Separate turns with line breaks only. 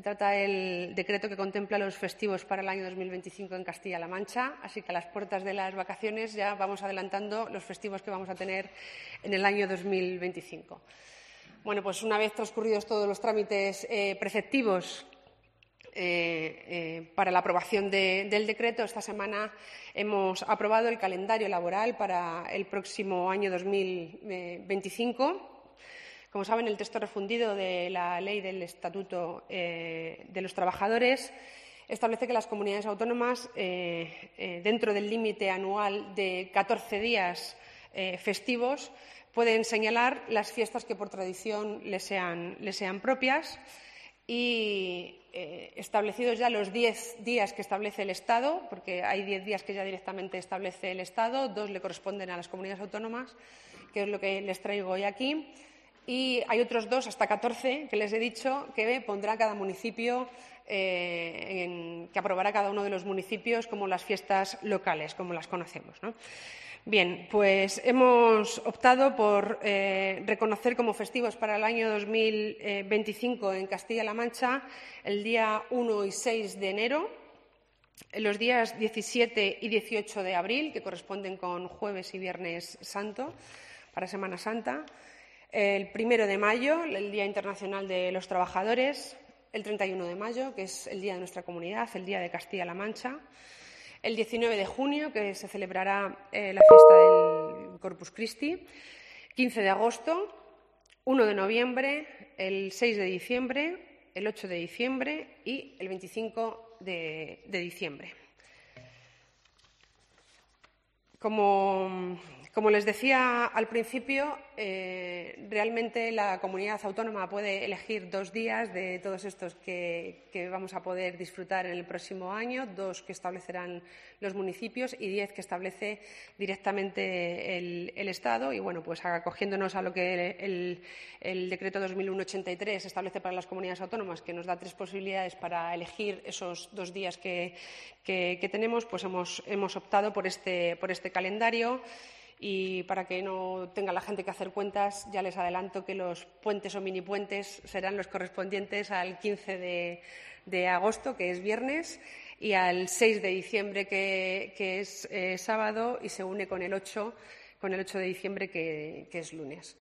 trata del decreto que contempla los festivos para el año 2025 en Castilla-La Mancha, así que a las puertas de las vacaciones ya vamos adelantando los festivos que vamos a tener en el año 2025. Bueno, pues una vez transcurridos todos los trámites preceptivos para la aprobación del decreto, esta semana hemos aprobado el calendario laboral para el próximo año 2025. Como saben, el texto refundido de la Ley del Estatuto de los Trabajadores establece que las comunidades autónomas, dentro del límite anual de 14 días festivos, pueden señalar las fiestas que por tradición les sean propias y establecidos ya los 10 días que establece el Estado, porque hay 10 días que ya directamente establece el Estado, 2 le corresponden a las comunidades autónomas, que es lo que les traigo hoy aquí. Y hay otros 2, hasta 14, que les he dicho que pondrá cada municipio, que aprobará cada uno de los municipios como las fiestas locales, como las conocemos, ¿no? Bien, pues hemos optado por reconocer como festivos para el año 2025 en Castilla-La Mancha el día 1 y 6 de enero, los días 17 y 18 de abril, que corresponden con jueves y viernes santo, para Semana Santa, el 1 de mayo, el Día Internacional de los Trabajadores, el 31 de mayo, que es el Día de nuestra comunidad, el Día de Castilla-La Mancha, el 19 de junio, que se celebrará la fiesta del Corpus Christi, 15 de agosto, 1 de noviembre, el 6 de diciembre, el 8 de diciembre y el 25 de diciembre. Como les decía al principio, realmente la comunidad autónoma puede elegir 2 días de todos estos que vamos a poder disfrutar en el próximo año, 2 que establecerán los municipios y 10 que establece directamente el Estado. Y, bueno, pues acogiéndonos a lo que el Decreto 2001/83 establece para las comunidades autónomas, que nos da 3 posibilidades para elegir esos 2 días que tenemos, pues hemos optado por este calendario. Y para que no tenga la gente que hacer cuentas, ya les adelanto que los puentes o minipuentes serán los correspondientes al 15 de agosto, que es viernes, y al 6 de diciembre, que es sábado, y se une con el 8 de diciembre, que es lunes.